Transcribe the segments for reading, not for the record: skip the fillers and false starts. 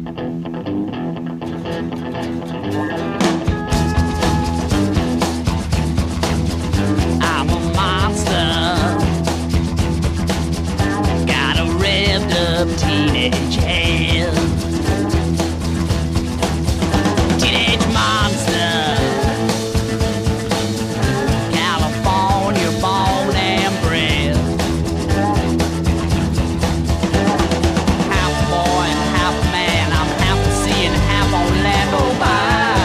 I'm a monster. Got a revved up teenage head. Teenage monster. California born and bred. Half boy and half man. I'm half the sea and half on land. Oh my.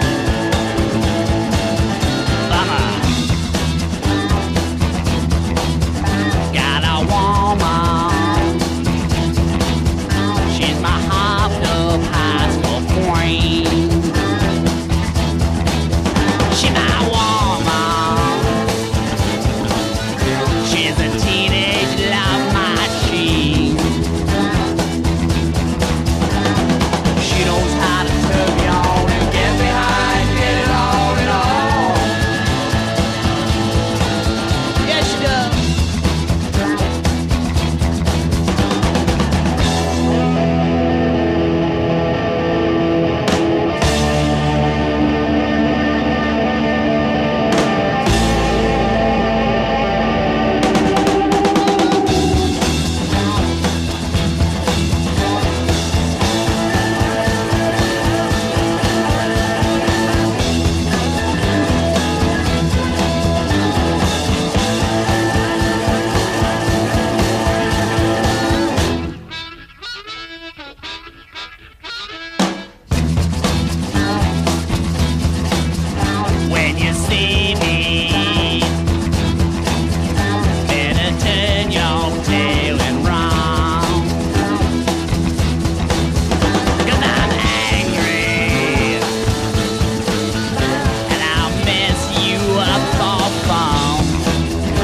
Bummer. Got a woman. She's my hopped up high school queen. She's my woman. She's a teenage love machine. She knows how to turn me on and get behind, get it on and on. Yes, she does. When you see me, better turn your tail and run. 'Cause I'm angry, and I'll mess you up for fun.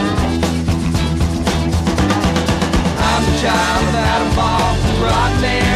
I'm a child without a mom, rotten man.